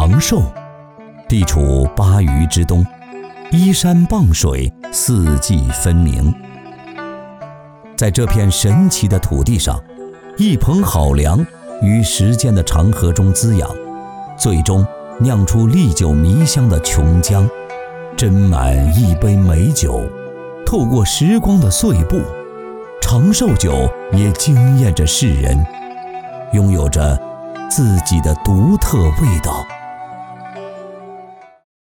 长寿，地处巴渝之东，依山傍水，四季分明。在这片神奇的土地上，一捧好粮于时间的长河中滋养，最终酿出历久弥香的琼浆，斟满一杯美酒，透过时光的碎步，长寿酒也惊艳着世人，拥有着自己的独特味道。